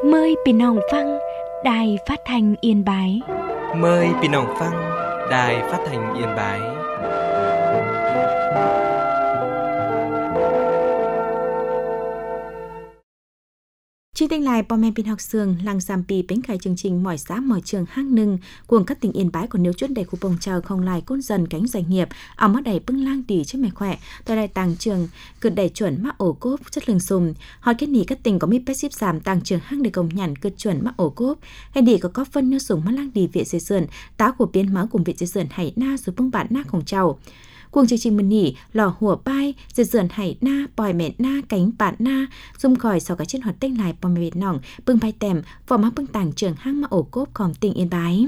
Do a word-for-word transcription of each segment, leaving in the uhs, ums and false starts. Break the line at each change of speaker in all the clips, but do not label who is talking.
Mờiพี่น้องฟังđài phát thanh Yên Bái.
Mời พี่น้องฟัง Đài Phát thanh Yên Bái.
Chương trình lại bò mẹ bên học sường làng giảm bì bánh khai chương trình mỏi xã mỏi trường hang nưng cuồng các tỉnh Yên Bái còn nếu chút đầy khu bồng chờ không lại côn dần cánh doanh nghiệp ảo mắt đầy bưng lang tỉ cho mẹ khỏe tại đại tàng trường cực đầy chuẩn mắc ổ cốp chất lượng sùm hỏi kết nỉ các tỉnh có mi pet ship giảm tàng trường hang để công nhận cực chuẩn mắc ổ cốp hay đi có có phân nhớ sủng mắt lang đi viện dây sườn tá của biến máu cùng viện dây sườn hải na rồi bưng bạn naของเจ้าcuồng chương trình mình nỉ lò hùa bay dệt dườn hải na bòi mẹ na cánh bạn na zoom khỏi sau cái trên hoạt tinh lại bò mẹ nòng bưng bay tèm vỏ má bưng tàng trường hang mà ổ cốp còn tình Yên Bái.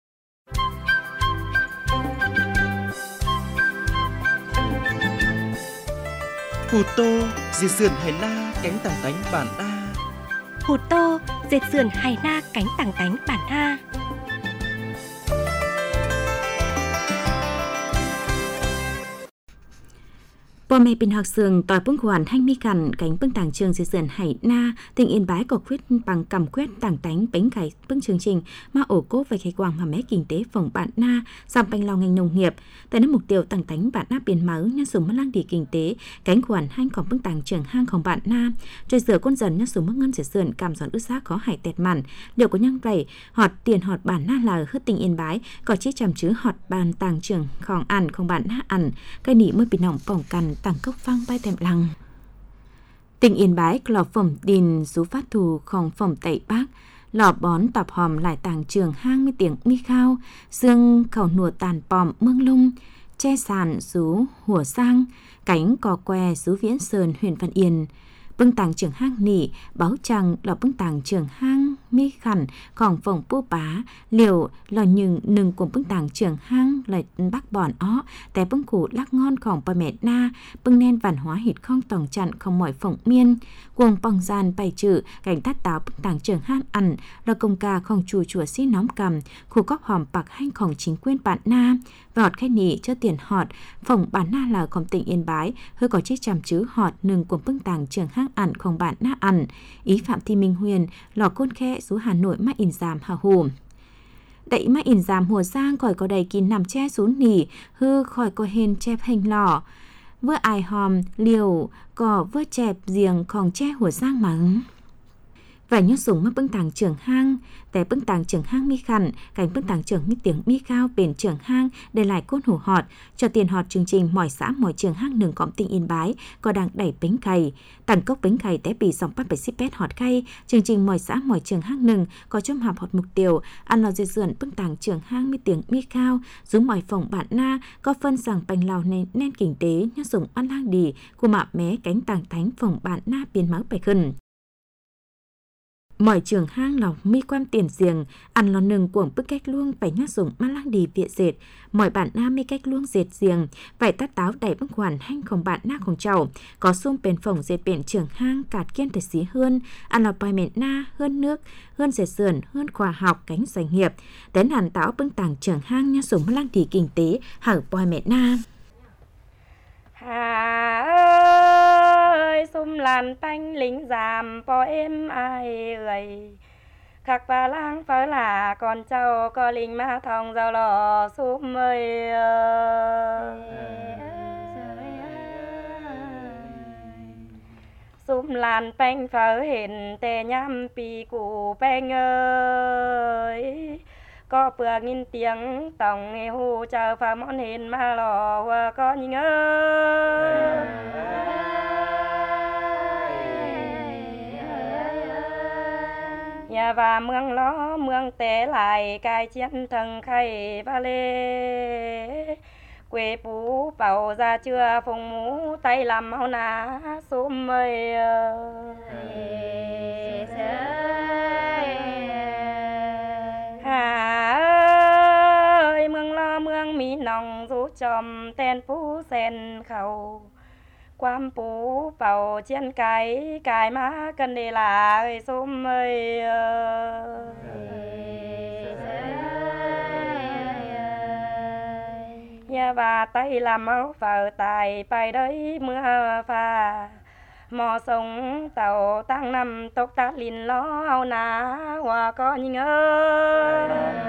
Hù tô dệt dườn hải na cánh tàng tánh bản na.
Hù tô dệt dườn hải na cánh tàng tánh bản na.
Bò mẹ bình học sường tỏi bưng hoàn hành mi cằn cánh bưng tàng trường dệt dườn hải na tỉnh Yên Bái có khuyết bằng cầm quét tàng tánh bánh cải bưng chương trình mà ổ cốp về khai quang mà mé kinh tế phòng bạn na giảm bánh lao ngành nông nghiệp tại nơi mục tiêu tàng tánh bạn na biến máu nhân dùng mất lang đi kinh tế cánh hoàn hành còn bưng tàng trường hangของbạn na trời rửa con dần nhân dùng mất ngân dệt dườn cảm giòn ướt xác khó hải tẹt mặn liệu có nhăng vậy họt tiền họt bản na là hớt tỉnh Yên Bái có chiếc chằm chữ họt bàn tàng trườngของănของbạn na ăn cái nỉ mới bị nòng phòng cằn tàng cốc phăng bay thèm lăng tỉnh Yên Bái lò phẩm đình rú phát thùของphẩm tẩy bác lò bón tọp hòm lại tàng trường hang mi tiếng mi khao dương khẩu nùa tàn pòm mương lung che sàn rú hùa sang cánh cò que rú viễn sơn huyện Văn Yên bưng tàng trường hang nỉ báo trăng lò bưng tàng trường hang mi khẩnของphòng pu bá liều lò nhừng nừng cùng bưng tàng trường hang lại bắc bòn óแต่bưng củ lắc ngonของbà mẹ na bưng nen văn hóa hít không tòng chặn không mỏi phỏng miên cuồng bằng gian bày trừ cảnh tát táo bưng tàng trường hang ăn là công ca không chùa chùa xí nóm cầm khu góc hòm bạc hanhของchính quyền bạn na vọt khai nỉ cho tiền họt phòng bản na làของtỉnh Yên Bái hơi có chiếc chằm chữ họt nừng cùng bưng tàng trường hang ănของbạn na ăn ý Phạm Thị Minh Huyền lò côn khe xuống Hà Nội mắc in giảm hà hùm đậy mắc in giảm hùa sang khỏi có đầy kín nằm che xuống nỉ hư khỏi có hên chép hình lò vơ ai hòm liều có vơ chẹp giềngของche hùa sang mắng và nhớ súng mắc bưng tàng trường hangแต่bưng tàng trường hang mi khẩn cảnh bưng tàng trường mi tiếng mi cao bền trường hang để lại côn hủ họt cho tiền họt chương trình mỏi xã mỏi trường hang nừng cọm tỉnh Yên Bái có đang đẩy bánh cày tàng cốc bánh cày té bị dòng bắt bảy xích pet họt khay chương trình mỏi xã mỏi trường hang nừng có chôm hạp họt mục tiêu ăn lò dệt dườn bưng tàng trường hang mi tiếng mi cao dùng mỏi phòng bạn na có phân rằng bánh lào nên nên kinh tế nhớ dùng ăn lang đi của mạ mé cánh tàng thánh phòng bạn na biến máu bày khẩn mỏi trường hang lò mi quan tiền giềng ăn lò nừng cuồng bức cách luông phải nhát dùng mang lang đi viện dệt mỏi bạn na mi cách luông dệt giềng phải tát táo đầy bức hoàn hanhของbạn naของเจ้าcó xung bền phòng dệt bền trường hang cạt kiên thể xí hơn ăn lò bài mẹ na hơn nước hơn dệt sườn hơn khoa học cánh doanh nghiệp đến hàn táo bưng tàng trường hang nhát dùng mang lang đi kinh tế hở bài mẹ na
Hà ơi xung làn tanh lính giảm po em ai ơi khắc và lang phở là con cháu có lính ma thòng giàu lò xung ơi xung làn tanh phở hiện tè nhâm pì cụ beng ơi có bữa nghìn tiếng tổng nghe hù chờ phá món hình mà lò và có nhìn ơi nhà và mương ló mương té lại cài chiến thần khay và lê quê phú bảo ra chưa phùng mũ tay làm máu ná xôm mây Hà ơi mương lo mương mỹ nòng rú chòm ten phú sen khẩu quam phú bảo chiến cái cái má cần đề là ơi xôm ơi nhà và tay làm máu vào tài bài đấy mưa pha mò sông tàu tăng năm tốc tát lìn lo ao ná hòa có nhìn ơi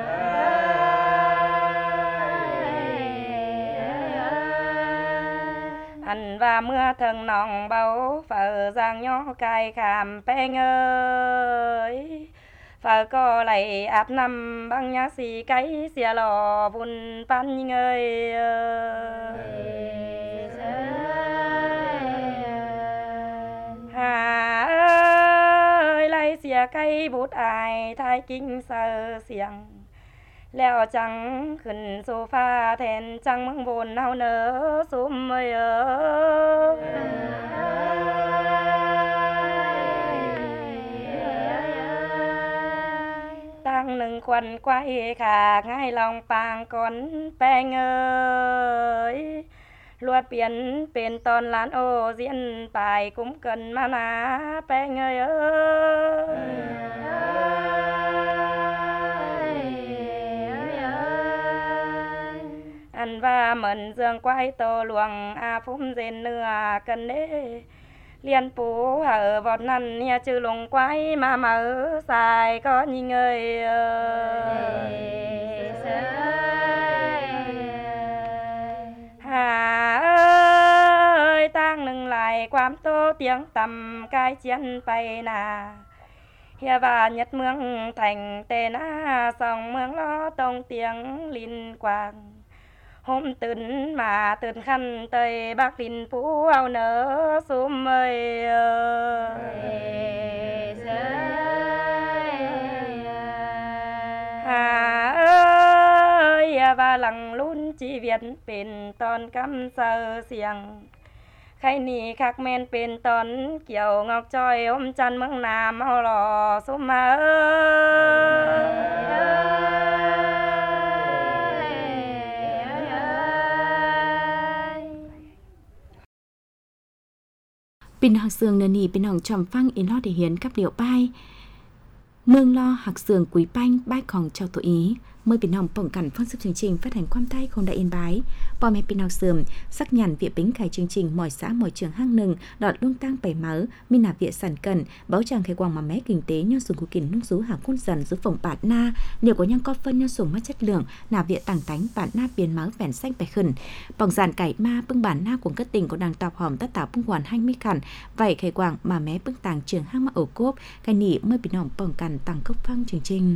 anh và mưa thần nòng bao phở giang nhỏ cài khảm beng ơi phở có lại áp năm băng nhá xì cái xìa lò vun pan nhìn ơi hà ơi lại xìa cây bút ai thái kinh sờ xiềng leo trắng khẩn sofa thèn trăng măng vồn nao nở xúm ơi ơi tăng nâng quần quay khả ngay lòng pàng con beng ơi luật biến bên toàn lán ô diễn bài cũng cần mà ná beng ơi ơi anh và mần dương quay tô luồng a phum dên nửa cần đế liên phú hở vọt năn nhà chữ lùng quay mà mở xài có nhìn ơi hà ơi tăng nâng lại quám tô tiếng tầm cái chiến bay nà Hia và nhất mương thành tê na song mương lo tông tiếng linh quang hômตื่n màตื่n khăn tây bác linh phú ao nở xúm ơi hà ơi và lằng lún chi Việt bên tòn cắm sờ xiềng khai nì khắc men bên tòn kiểu ngọc trôi ôm chăn mương nam ao lò xúm ơi
Pin hạc sương nền nì pin hồng trầm phăng in lo để hiến các điệu bay mương lo hạc sương quý banh bái còn chào tổ ý mời pin hồng bổng cảnh phong sức chương trình phát hành quan tay không đại yên bái bò mẹ pin hạc sương sắc nhàn viện bính khai chương trình mỏi xã mỏi trường hang nừng đọt lung tăng bảy máu minh nạp viện sản cần báo chàng khai quang mà mé kinh tế nho sùng của kình nung rú hàng côn dần rú phòng bạt na nhiều có nhang có phân nho sùng mất chất lượng nạp viện tàng tánh bạt na biến máu vẻn xanh bạch khẩn bằng giàn cải ma bưng bản na của các tỉnh có đàng tọp hòm tất tạo bưng hoàn hanh mi khẩn vậy khai quang mà mé bưng tàng trường hang mà ổ cốp cái nỉ mời pin hồng bổng cảnh tàng cốc phăng chương trình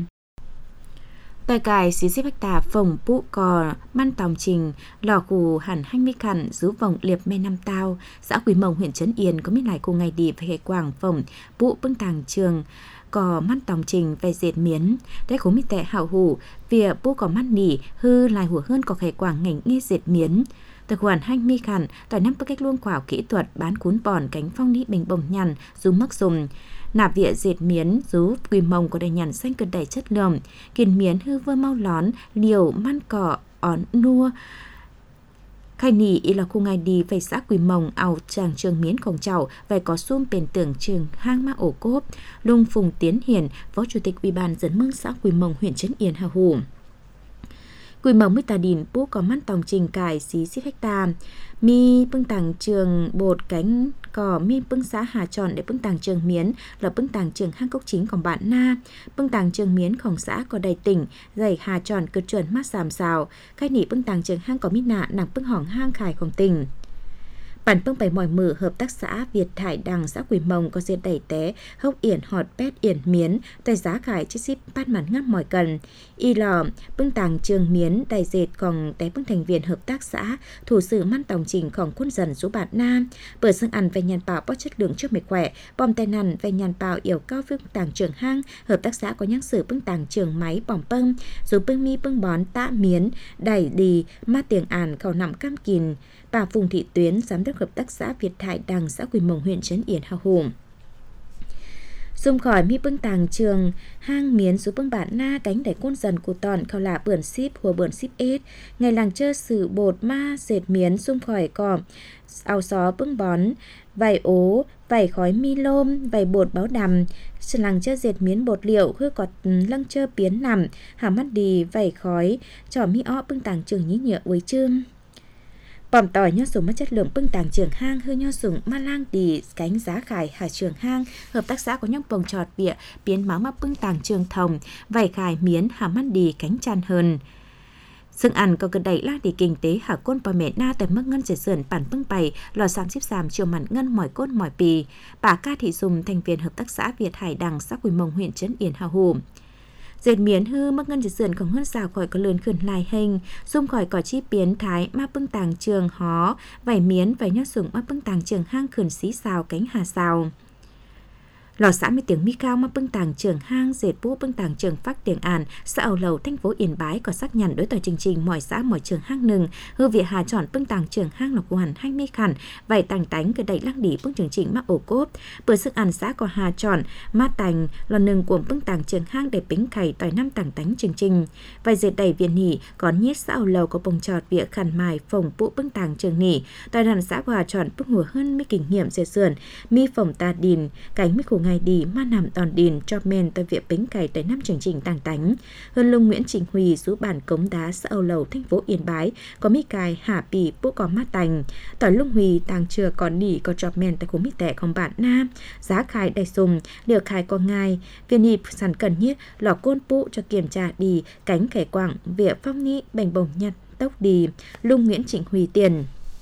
tại cài xí xếp bách tà phòng bụ cò man tòng trình lò khù hẳn hanh mi khẩn rú vòng liệp mê năm tao xã Quỳ Mông huyện Trấn Yên có biết lại cùng ngày đi về quảng phòng bụ bưng tàng trường cò man tòng trình về dệt miến đấy khố mi tệ hảo hủ vì bụ cò man nỉ hư lại hủa hơn có khẻ quảng ngành nghe dệt miến Tài khoản hanh mi khẩn tại năm cách luôn khoa học kỹ thuật bán cuốn bòn cánh phong ní bình bồng nhằn dù mắc dùng nạp viện dệt miến rú Quỳ Mông có đầy nhằn xanh cực đầy chất lượng kiền miến hư vơ mau lón liều man cỏ ón nua khai nỉ ý là khu ngày đi về xã Quỳ Mông ảo chàng trường miến khổng chảo về có xung bền tưởng trường hang ma ổ cốp Lung Phùng Tiến Hiền phó chủ tịch ủy ban dân mương xã Quỳ Mông huyện Trấn Yên Hà Hủ Quỳ Mông mới tà đìn bố có mắt tòng trình cài xí xích hecta mi bưng tàng trường bột cánh cò mi bưng xã Hà Tròn để bưng tàng trường miến là bưng tàng trường hang cốc chính còn bạn na bưng tàng trường miếnของxã có đầy tỉnh dày Hà Tròn cực chuẩn mát sàm xào khai nỉ bưng tàng trường hang có mít nạ nặng bưng hỏng hang khảiของtỉnh bản bưng bày mỏi mở hợp tác xã Việt Thải Đằng xã Quỳ Mông có diệt đẩy té hốc yển họt pét yển miến tài giá khải chiếc ship bát màn ngắt mỏi cần y lò bưng tàng trường miến đầy dệt còn té bưng thành viên hợp tác xã thủ sử man tòng trìnhของquân dần số bạt nam bởi xương ăn về nhàn bào bó chất lượng cho mệt khỏe bom tai nằn về nhàn bào yểu cao bưng tàng trường hang hợp tác xã có nhắc sử bưng tàng trường máy bỏng bưng dù bưng mi bưng bón tạ miến đẩy đi ma tiếng àn khẩu nằm cam kìn bà Phùng Thị Tuyến, giám đốc hợp tác xã Việt Thải Đằng xã Quỳ Mông huyện Trấn Yên Hà Hủ. Xung khỏi mi bưng tàng trường hang miến số bưng bản na cánh đẩy côn dần của tòn khảo là bưởi ship hùa bưởi ship ết ngày làng chơi sử bột ma dệt miến xung khỏi cỏ áo xó bưng bón vải ố vải khói mi lôm vải bột báo đầm làng chơi dệt miến bột liệu khư cọt lăng chơi biến nằm hàm mắt đi vải khói trò mi ó bưng tàng trường nhí nhựa với chương Phòng tỏi nho sùng mất chất lượng bưng tàng trường hang hư nho sùng ma lang đi cánh giá khải hà trường hang hợp tác xã có nhóc bồng trọt bịa biến máu mắc bưng tàng trường thồng vảy khải miến hà man đi cánh tràn hơn. Sương ăn có cơ đẩy lác đi kinh tế hạ côn bà mẹ na tại mức ngân dệt sườn bản bưng bày lò xám xíp xàm chiều mặn ngân mỏi côn mỏi pì. Bà Ca Thị Dùng thành viên hợp tác xã Việt Hải Đằng xã Quỳ Mông huyện Trấn Yên Hà Hồ. Dệt miến hư mức ngân dệt sườn không hơn xào khỏi có lươn khẩn lại hình xung khỏi có chi biến thái ma bưng tàng trường hó vảy miến vảy nho sùng ma bưng tàng trường hang khẩn xí xào cánh hà xào. Lò xã mươi tiếng mi cao mà bưng tàng trường hang dệt vũ bưng tàng trường phát tiếng An xã Âu Lầu thành phố Yên Bái có xác nhận đối tỏi chương trình mọi xã mọi trường hang nừng hư vị hà chọn bưng tàng trường hang là của hẳn hai mi khẩn vậy tàng tánh cái đẩy lắc đi bưng chương trình mắc ổ cốp bữa sức ăn xã có hà chọn ma tành lò nừng của bưng tàng trường hang để bính khẩy tỏi năm tàng tánh chương trình vậy dệt đầy viện nỉ có nhiết xã Âu Lầu có bông trọt vỉa khẩn mài phồng bụ bưng tàng trường nỉ tỏi hẳn xã có hà chọn bưng hùa hơn mi kinh nghiệm dệt sườn mi phồng ta đìn cánh mi khổ ngày đi ma nằm đòn đìn cho men tại viện bính cày tới năm chương trình tàng tánh hơn lung Nguyễn Trình Huy rú bản cống đá xã Âu Lầu thành phố Yên Bái có mi cài hạ bì bố có mát tành tỏi lung Huy tàng chưa có nỉ có cho men tại khu mi tẻ không bản nam giá khai đầy sùng liều khai có ngai viên nhịp sản cần nhất lò côn bụ cho kiểm tra đi cánh khẻ quảng viện phong ni bành bồng nhặt tốc đi lung Nguyễn Trình Huy tiền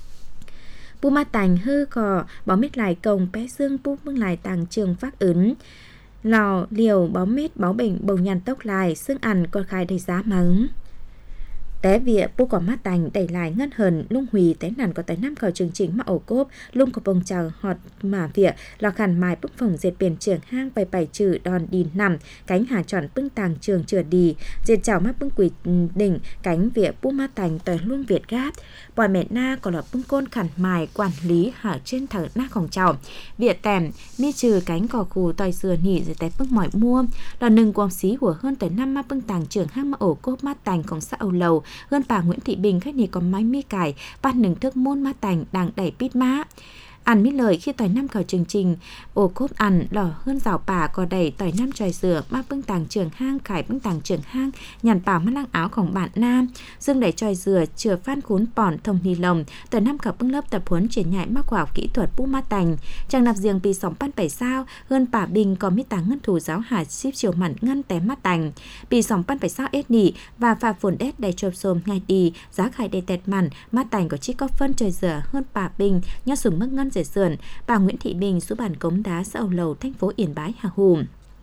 pu ma tành hư cò bó mít lại cồng bé xương pu bưng lại tàng trường phát ứng lò liều bó mít bó bình bầu nhàn tốc lại xương ăn còn khai đầy giá mắng té vịa pu có mát tành đẩy lại ngân hờn lung hùy té nằn có tới năm khẩu chương trình mà ổ cốp lung có bông chờ họt mà vịa lò khăn mài bức phồng dệt biển trường hang bày bày trừ đòn đi nằm cánh hà tròn bưng tàng trường chừa đi dệt chảo mắt bưng quỳ đỉnh cánh vịa pu ma tành tới luôn việt gáp bòi mẹ na còn là bưng côn khẩn mài quản lý hở trên thở naของchảo vịa tèm mi trừ cánh cò khù tỏi dừa nỉ rồi té bưng mỏi mua lò nừng quang xí của hơn tới năm ma bưng tàng trường hang mà ổ cốp mát tànhของxã Âu Lầu hơn bà Nguyễn Thị Bình khách này có máy mi cải ban nừng thức môn ma tành đang đẩy pít má ăn mít lời khi tỏi năm khảo chương trình ổ cốp ăn lò hơn rào bà có đẩy tỏi năm tròi dừa ma bưng tàng trường hang khải bưng tàng trường hang nhàn bảo mắt lăng áoของbạn nam dương đẩy tròi dừa chừa phan khún pòn thông ni lồng tỏi năm khảo bưng lớp tập huấn triển nhại mắc khoa học kỹ thuật pu ma tành trang nạp riêng pi sóng pan bảy sao hơn bà Bình có mít tàng ngân thủ giáo hà ship chiều mặn ngân té mắt tành pi sóng pan bảy sao ết nỉ và pha phồn đét đầy chộp xôm ngay đi giá khải đầy tẹt mặn mắt tành có chiếc có phân tròi dừa hơn bà Bình nhớ sùng mức ngân dệt sườn bà Nguyễn Thị Bình số bản cống đá xã Âu Lầu thành phố Yên Bái Hà Hùm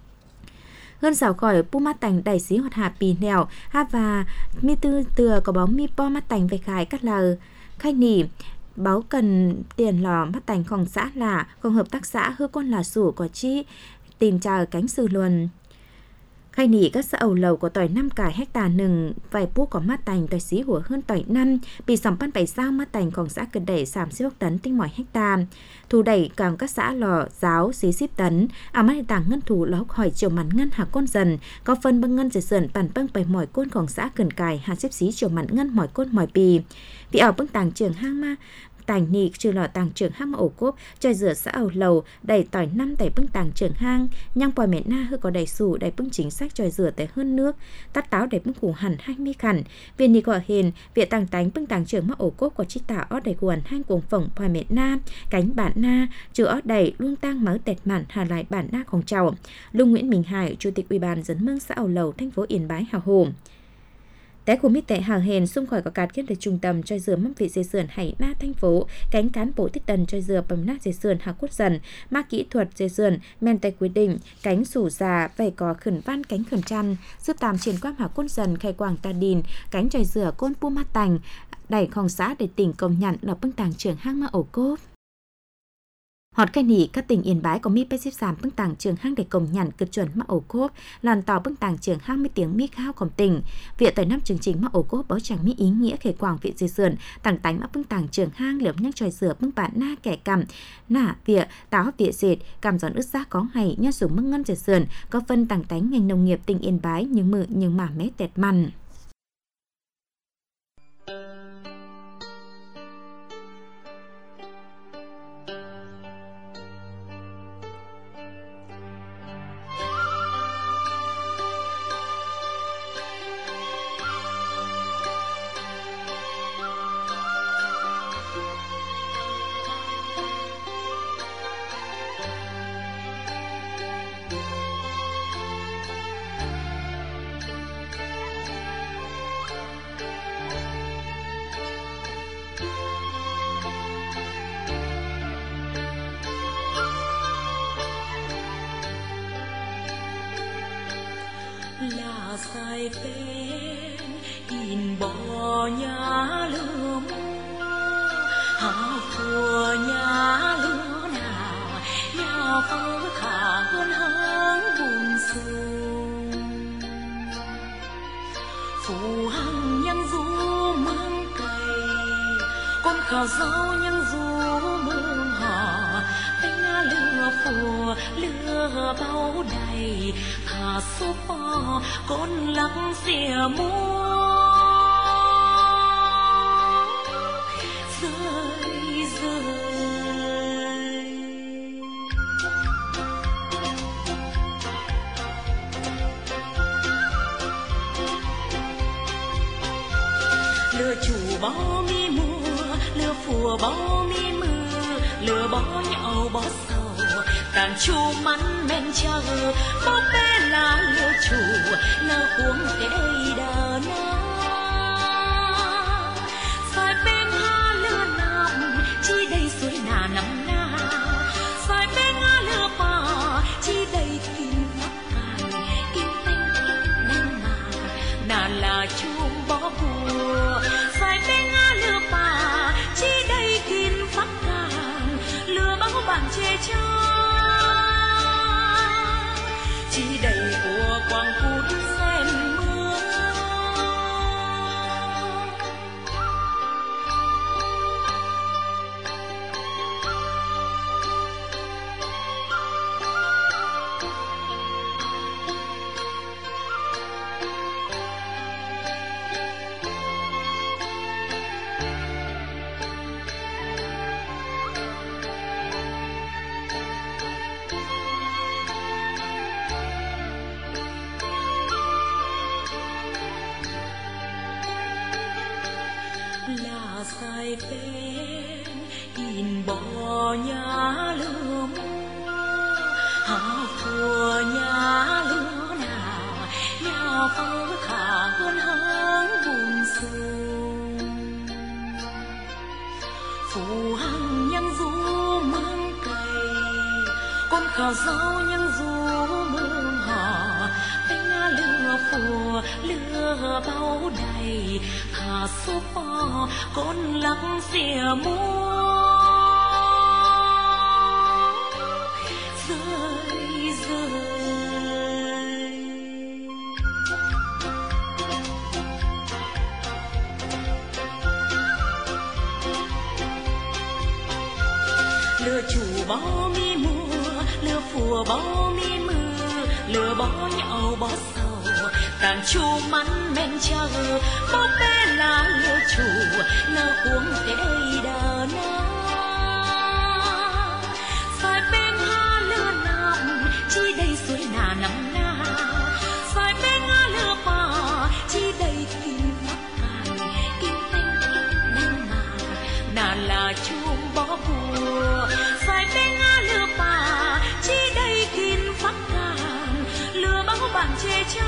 hơn rào khỏi pu mát tành đầy xí hoạt hạ pì nèo ha và mi tư từa có bóng mi po mát tành về khải cắt lờ khai nỉ báo cần tiền lò mát tànhของxã là không hợp tác xã hư con là sủ có chi tìm chờ cánh sư luân khai nỉ các xã Âu Lầu có tỏi năm cải hecta nừng vài pua có mát tành tỏi xí hủa hơn tỏi năm bị sòng pan bảy sao mát tànhของxã cần đẩy sàm xí tấn tinh mỏi hecta thu đẩy càng các xã lò giáo xí xíp tấn à mắt tàng ngân thủ ló hỏi chiều mặn ngân hạ côn dần có phân bưng ngân dệt sườn bản bưng bảy mỏi cônของxã cần cài hạ xếp xí chiều mặn ngân mỏi côn mỏi pì vì ở bưng tàng trường hang ma tành nị trừ lò tàng trường hang ổ cốp tròi rửa xã Âu Lầu đầy tỏi năm tẩy bưng tàng trường hang nhang bòi mẹ na hư có đầy sủ đầy bưng chính sách tròi rửa tẩy hơn nước tắt táo đầy bưng củ hẳn hai mi khẩn viên nị gọi hiền viện tàng tánh bưng tàng trường mắc ổ cốp có chi tả ót đầy quần hang cuồng phồng bòi mẹ na cánh bản na trừ ót đầy luôn tang máu tẹt mặn hà lại bản naของchào lung Nguyễn Minh Hải chủ tịch ủy ban dân mương xã Âu Lầu thành phố Yên Bái Hà Hồ té của mít tệ hàng hền xung khỏi có cát kết được trung tâm trôi dừa mâm vị dây sườn hải na thành phố cánh cán bộ tích tần trôi dừa bầm nát dây sườn hạ cốt dần ma kỹ thuật dây sườn men tay quyết định cánh sủ già vầy có khẩn văn cánh khẩn chăn giúp tàm triển quang hạ cốt dần khai quảng ta đìn cánh trôi dừa côn pu ma tành đẩyของxã để tỉnh công nhận là bưng tàng trường hang ma ổ cốp họt cái nỉ các tỉnh Yên Bái có mi pê sàm bưng tàng trường hang để công nhận cực chuẩn mắc ổ cốp làn tàu bưng tàng trường hang mi tiếng mi khaoของtỉnh viện tới năm chương trình mắc ổ cốp báo chẳng mi ý nghĩa khể quảng viện dây sườn tàng tánh mắc bưng tàng trường hang liễm nhắc tròi dừa bưng bản na kẻ cầm nả viện táo viện dệt cầm giòn ướt giá có hay nhát dùng mắc ngân dây sườn có phân tàng tánh ngành nông nghiệp tỉnh Yên Bái nhưng mự nhưng mà mé tẹt mặn
sai bên in bò nhà lửa mua hà phùa nhà lửa nào nhà phơ khả hơn háng buồn sương phù hằng nhân du mương cày con khảo dâu nhân du mương họ bên lửa phùa lửa bao đầy thả số bò con lắng xìa mua rơi rơi lửa chủ bó mi mùa lửa phùa bó mi mưa lửa bó nhậu bó sầu đàn chu mắn men chờ bó bé là lửa chủ lửa cuống để đây đờ na sai bên ha lửa nằm chi đây suối nà nằm na sai bên ha lửa pa chi đây kim phát càn kim tinh kim nang nà nà là chuông bó bùa sai bên ha lửa pa chi đây kim phát càn lửa báo bạn chê cha chi đầy của quang phút xem mưa là sai bên in bò nhà lửa mua hà phùa nhà lửa nào nhà phơ khả hơn háng buồn sương phù hằng nhân du mương cày con khảo dâu nhân du mương họ bên lửa phùa lửa bao đầy thả số bò con lắng xìa mua rơi rơi lửa chủ bó mi mùa lửa phùa bó mi mưa lửa bó nhậu bó sầu đàn chu mắn men chờ bó bé là lửa chủ lửa cuống để đây đờ na sai bên ha lửa nằm chi đây suối nà nằm na sai bên ha lửa pa chi đây kim phát càn kim tinh kim nang nà nà là chuông bó bùa sai bên ha lửa pa chi đây kim phát càn lửa báo bạn chê cha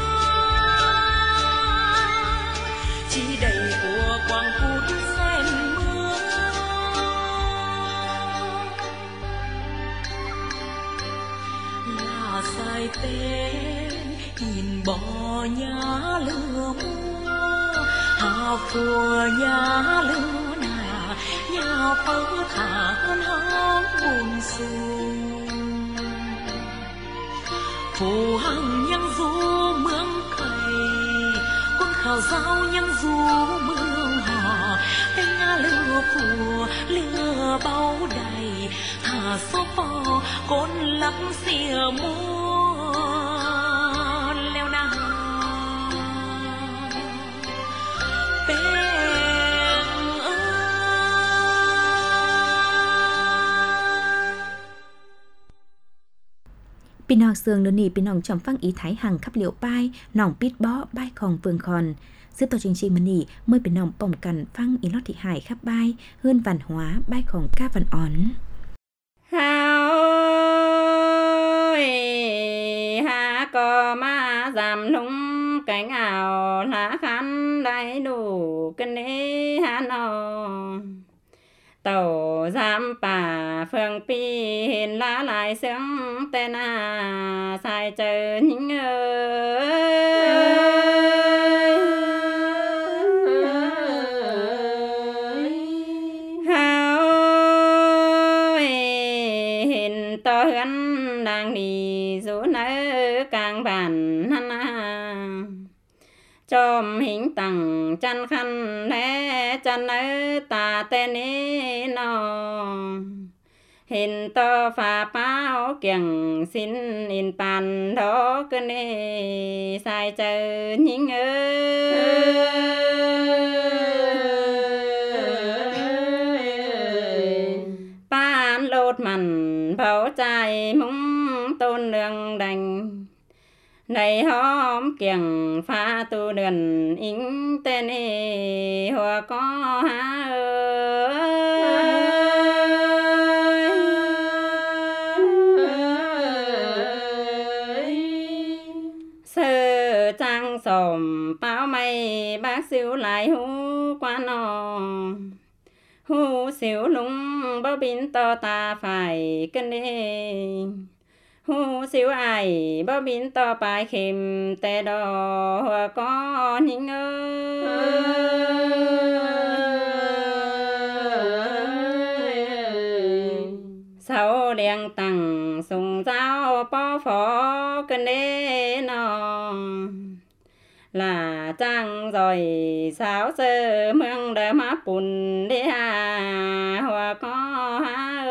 chi đầy của quang phút xem mưa là sai bên nhìn bò nhà lửa mua hà phùa nhà lửa nà nhà phơ khả hơn háng buồn sương phù hằng nhân du mương cày con khảo dâu nhân du mương họ bên lửa phùa lửa bao đầy thả số bò con lắng xìa mua leo na bên
Pin học sương đơn nỉ pin hồng trong phăng ý thái hàng khắp liệu bai nòng pít bó bai khòng vương khòn Xếp tàu chương trình mân nỉ mời bên nòng bỏng cằn phăng ý lót thị hải khắp bai hơn văn hóa bai khòng ca văn ón
hào ha có ma giảm nung cánh ảo lá khăn đầy đủ cân đế hà nò tàu giam bà phương pi hình lá lại sướng tên à sai chờ những ơi
to hươn đang đi rú nỡ càng bản hăn à chôm hình tặng chăn khăn lẽ chăn nỡ ta tên ấy nó hình to phà báo kiềng xin in bàn đó cơ nê sai chờ những ơi ban lột mặn bảo trai mong tôn đường đành này hôm kiềng pha tu đường ính tên ê hoa có há sơ trang sòm báo mây bác xíu lại hú quan nò hú xíu lúng bao bin to ta phải cân đê hú xíu ai bao bin to bài khìm tê đò hoa có những ơi sau đèn tặng sùng giáo bó phó cân đê nò là trăng rồi sáu sơ mương đỡ má bùn đi hà hoa có há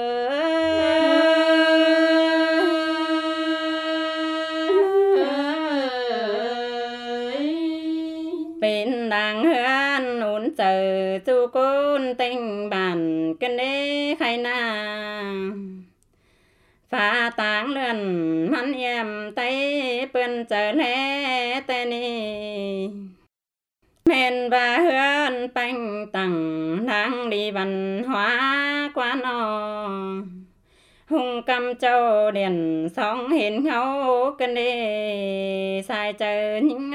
bên đàng hương ổn chờ chu côn tình bản cân đế khai na phá táng lươn mắn em tay bươn chờ lẽ tên đi men và hương bánh tặng đang đi văn hóa qua nò hung cầm châu điền sóng hiền ngấu cân đi sai chờ những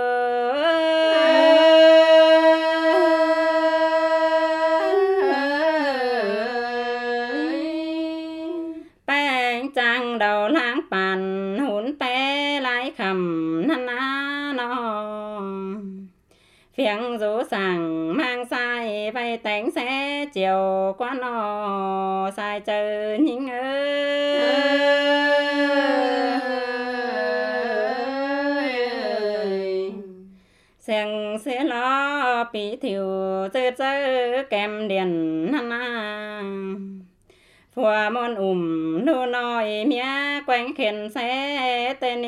bánh trăng đầu lãng bàn hốn bé lái khẩm năn á nó phiếng rú sàng mang sai vay tánh sẽ chiều qua nó sai chờ những ơi xem sẽ lo bị thiểu dơ dơ kèm điền hăn à phùa môn ủng lưu nói mía quanh khen sẽ tên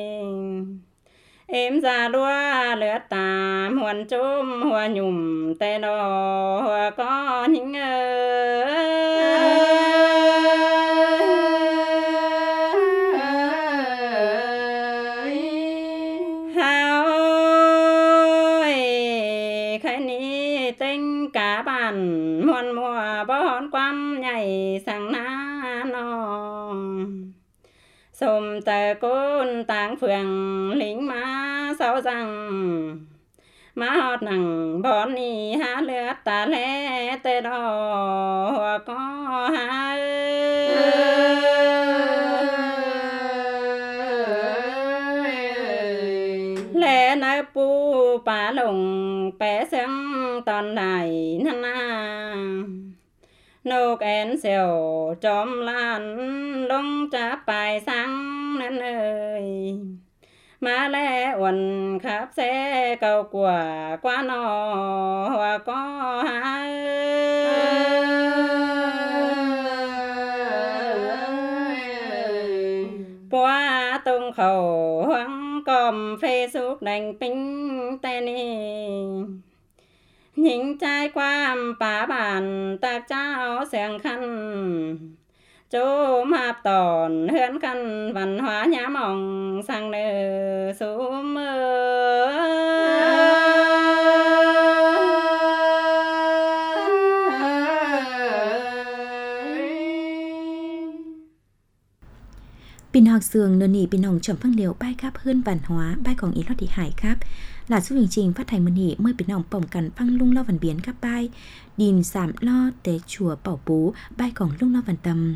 em ra đua lửa tà muôn chôm hoa nhùm tê đò hoa có những ơi hao khai ni tinh cả bàn muôn mùa bón quăm nhảy sang ná nó xôm tờ côn táng phường lính má sáu răng má hót nằng bón ni há lướt ta lẽ tê đò hoa có há lẽ nơ pu bà lùng bé sáng toàn lại năn à nô kén xèo chóm lan đông cháp bài sáng nên ơi má lẽ uẩn khắp xe cầu của qua nò hoa có há qua tung khẩu hoang cầm phê xúc đành pinh tên những trai qua phá bản tạc trao xẻng khăn chú mạp tòn hươn khăn văn hóa nhá mỏng sang nơ số mơ
Pin học sường nơ nỉ pin hồng chấm phăng liều bay khắp hơn văn hóa bay còn ý lót thị hải khắp là số chương trình phát hành mân hỉ mới pin hồng bổng cằn phăng lung lo văn biến khắp bay đình giảm lo tế chùa bảo bố bay còn lung lo văn tầm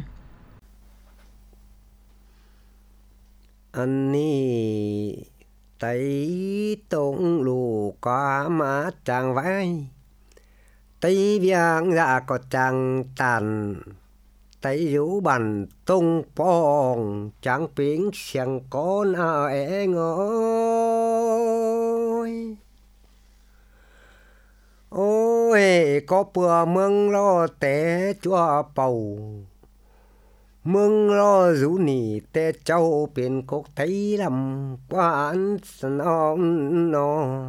anh ni tay tung lù qua má tràng vai tay viang dạ có tràng tàn tay rú bàn tung bong chẳng biến xem có nào e ngồi ôi có bữa mừng lo té chua bầu mừng lo rú nỉ té châu bên cốc thấy lầm quán non nó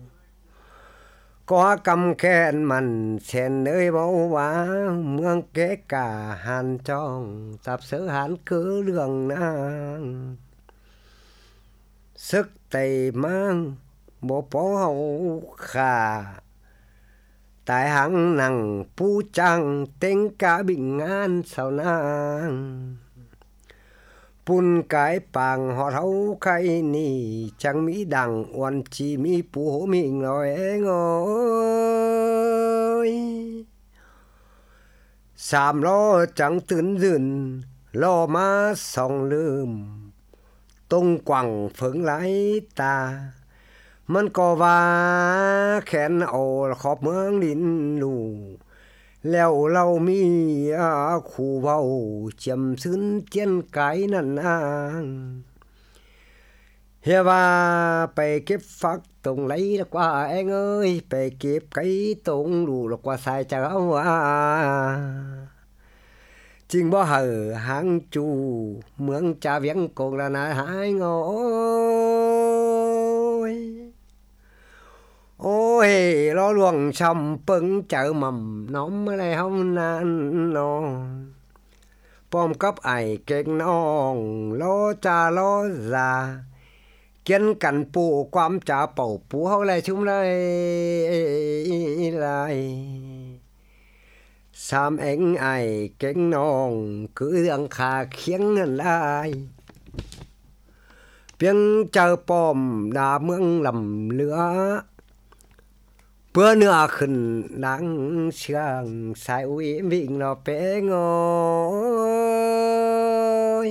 có cầm khen mình sen nơi báu vá mương kế cả hàn trong tập sớ hán cứ đường nàng sức tay mang bộ bó hậu khả tại hãng nàng pu trang tên cả bình an sao nàng bùn cái bằng họ thấu khay nì chẳng mỹ đằng oan chi mỹ pu hổ mình nói ngồi sàm lo chẳng tướng dừng lo má sòng lườm tung quẳng phướng lái taมันก็ว่าแขนเอาขอบเมืองดินลูแล้วเรามีคู่เว้าเจียมซึ้นเจียนไก่นั่นนางเฮียว่าไปเก็บฟักตรงไหนละกว่าเองเอ้ยไปเก็บไก่ตรงลูละกว่าสายเจ้าว่าจริงบ่เหอหางจูเมืองจ่าเวียงกงละนาหายงอยโอ้ยล้อลวงชำปึงเจอหม่ำน้อมอะไรห้องนั้นนอนป้อมกับไอเก่งน้องล้อจ่าล้อจ่าเกียนกันปูความจ่าเป่าปูเขาเลยชุ่มเลยเลยสามเอ็งไอเก่งน้องคือเรื่องขาเคียงเงินได้เพียงเจอป้อมดาเมืองลำเหลือเพื่อเนื้อขึ้นดังเชื่องสายอุ้ยวิ่งเราเป้งโอย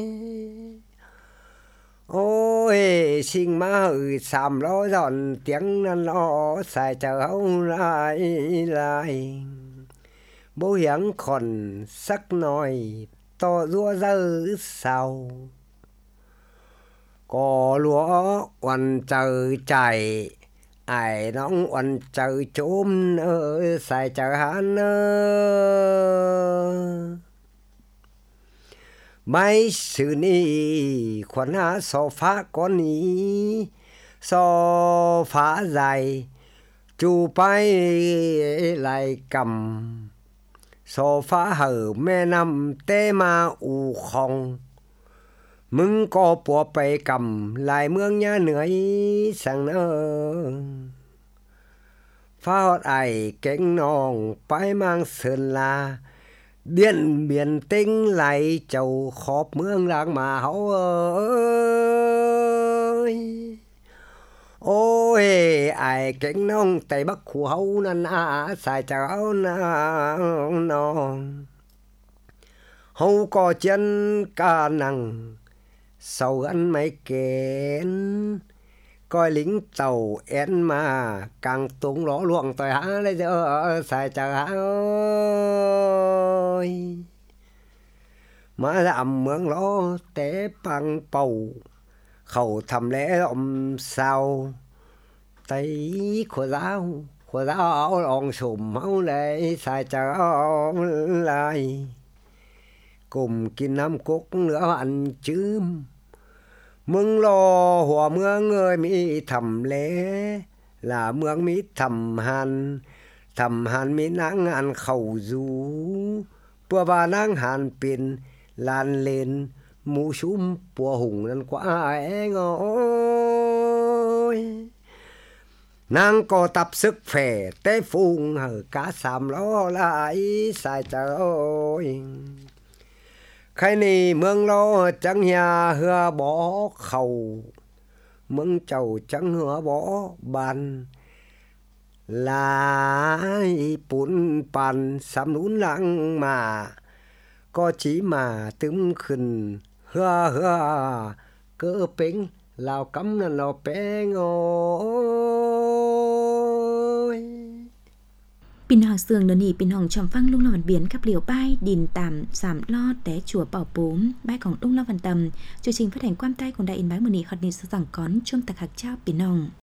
โอ้ยชิงมาอือสามล้อดอนเตียงนั่นล้อใส่เจ้าลายลายโบเหียงขอนสักหน่อยต่อรัวเจอเศร้าก็ลัววันเจอใจไอ้น้องวันเจอจุ่มเออใส่เจอหันเออไม่สื่อนี่ขวัญหาโซฟาก้อนนี้โซฟาใหญ่จูไปไหลกำโซฟาเหอแม่นำเตมาอูคองมึงก็ปัวไปกำลายเมืองย่าเหนื่อยสั่งเนอฟ้าหอดไอเก่งน้องไปมังเสินลาเบียนเบียนติ้งไหลเจ้าขอบเมืองลางมาเฮาเอ้ยโอ้ยไอเก่งน้องแต่บักขู่เฮานั่นอาใส่เจ้าน้องเฮาก็เจียนกานังsau ăn mấy kén coi lính tàu én mà càng tung ló luồng tội há lấy giờ xài chờ há ơi mà làm mướn ló té bằng bầu khẩu thầm lẽ lộm sao tay của giáo của giáo lòng sùm máu lệ xài chờ lại cùng kinh năm cúc nữa ăn chướm mừng lo hòa mương ơi mỹ thầm lẽ là mương mỹ thầm hàn thầm hàn mỹ nắng ăn khẩu du bùa bà nắng hàn pin lan lên mũ súng bùa hùng lên quá e ngồi nàng có tập sức khỏe tế phung hở cả sàm lo lại sai trời ơi khai ni mương lo chẳng nhà hưa bỏ khẩu mương chầu chẳng hưa bỏ bàn là bún bàn sắm nún lặng mà có chỉ mà tưng khẩn hưa hưa cơ pính lao cắm là lao bé ngồi
Pin Hoàng Sương nở nỉ pin hồng trầm phăng lung lo văn biến cắp liều bay đình tạm giảm lo té chùa bảo bốm bay còn lung lo văn tầm chương trình phát hành quan tay của đại in bái mờ nỉ hoạt nỉ sẵn cón trong tạc hạc trao pin hồng.